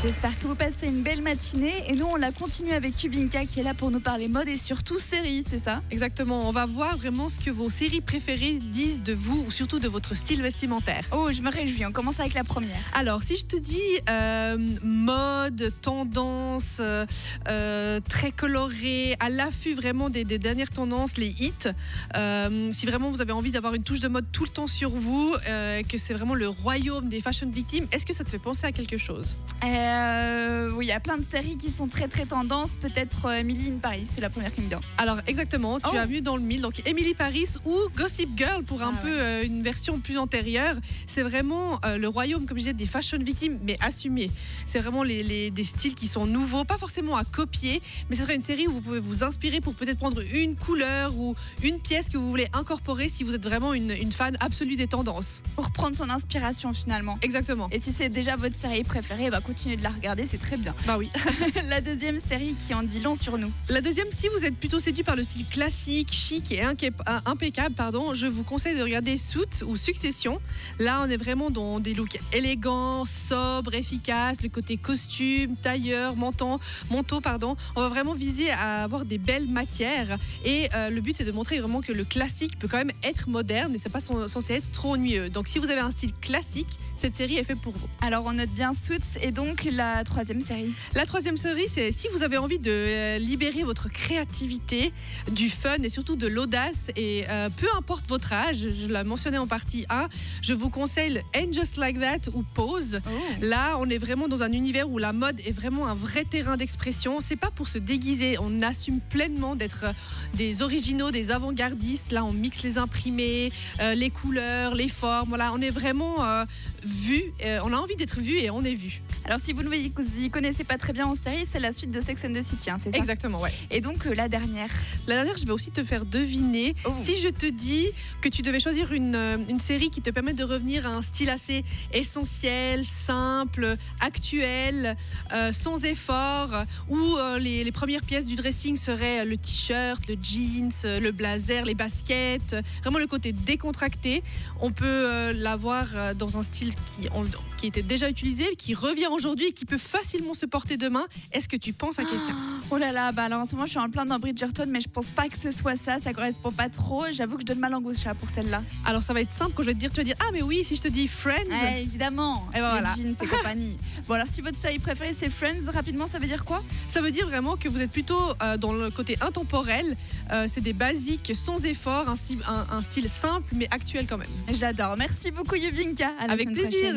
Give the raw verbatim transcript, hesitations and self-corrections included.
J'espère que vous passez une belle matinée et nous on la continue avec Yubinka qui est là pour nous parler mode et surtout séries, c'est ça? Exactement, on va voir vraiment ce que vos séries préférées disent de vous ou surtout de votre style vestimentaire. Oh, je me réjouis, on commence avec la première. Alors, si je te dis euh, mode, tendance, euh, euh, très coloré, à l'affût vraiment des, des dernières tendances, les hits, euh, si vraiment vous avez envie d'avoir une touche de mode tout le temps sur vous, euh, que c'est vraiment le royaume des fashion victimes, est-ce que ça te fait penser à quelque chose? Euh, oui, il y a plein de séries qui sont très très tendances. Peut-être euh, Emily in Paris, c'est la première qui me vient. Alors exactement, tu Oh. as vu dans le mille, donc Emily Paris ou Gossip Girl pour un Ah peu ouais. euh, une version plus antérieure. C'est vraiment euh, le royaume, comme je disais, des fashion victimes, mais assumés. C'est vraiment les, les- des styles qui sont nouveaux, pas forcément à copier, mais ce serait une série où vous pouvez vous inspirer pour peut-être prendre une couleur ou une pièce que vous voulez incorporer si vous êtes vraiment une, une fan absolue des tendances. Pour prendre son inspiration finalement. Exactement. Et si c'est déjà votre série préférée, bah continuez de la regarder, c'est très bien. Bah oui. La deuxième série qui en dit long sur nous. La deuxième, si vous êtes plutôt séduit par le style classique, chic et inca- euh, impeccable, pardon, je vous conseille de regarder Suits ou Succession. Là, on est vraiment dans des looks élégants, sobres, efficaces, le côté costume, tailleur, manteau, manteau, pardon. On va vraiment viser à avoir des belles matières et euh, le but c'est de montrer vraiment que le classique peut quand même être moderne et c'est pas son- censé être trop ennuyeux. Donc si vous avez un style classique, cette série est faite pour vous. Alors on note bien Suits et donc la troisième série. La troisième série, c'est si vous avez envie de euh, libérer votre créativité, du fun et surtout de l'audace, et euh, peu importe votre âge, je l'ai mentionné en partie un, je vous conseille And Just Like That ou Pose. Là, on est vraiment dans un univers où la mode est vraiment un vrai terrain d'expression. C'est pas pour se déguiser, on assume pleinement d'être euh, des originaux, des avant-gardistes. Là, on mixe les imprimés, euh, les couleurs, les formes. Voilà, on est vraiment euh, vu. euh, on a envie d'être vu et on est vu. Alors si vous ne vous y connaissez pas très bien en série, c'est la suite de Sex and the City, hein, c'est ça? Exactement, ouais. Et donc euh, la dernière. La dernière, je vais aussi te faire deviner. Oh. Si je te dis que tu devais choisir une, euh, une série qui te permet de revenir à un style assez essentiel, simple, actuel, euh, sans effort, où euh, les, les premières pièces du dressing seraient le t-shirt, le jeans, euh, le blazer, les baskets, euh, vraiment le côté décontracté. On peut euh, l'avoir euh, dans un style qui, on- qui était déjà utilisé, qui revient aujourd'hui et qui peut facilement se porter demain. Est-ce que tu penses à quelqu'un? Oh là là, bah alors en ce moment je suis en plein dans Bridgerton, mais je pense pas que ce soit ça, ça correspond pas trop. J'avoue que je donne ma langue au chat pour celle-là. Alors ça va être simple, quand je vais te dire, tu vas dire ah mais oui, si je te dis Friends. Ouais, évidemment. Et ben les voilà. jeans et compagnie. Bon alors si votre série préférée c'est Friends, rapidement ça veut dire quoi? Ça veut dire vraiment que vous êtes plutôt euh, dans le côté intemporel. Euh, c'est des basiques sans effort, un, sti- un- un style simple mais actuel quand même. J'adore. Merci beaucoup Yubinka. À la Avec semaine plaisir. prochaine.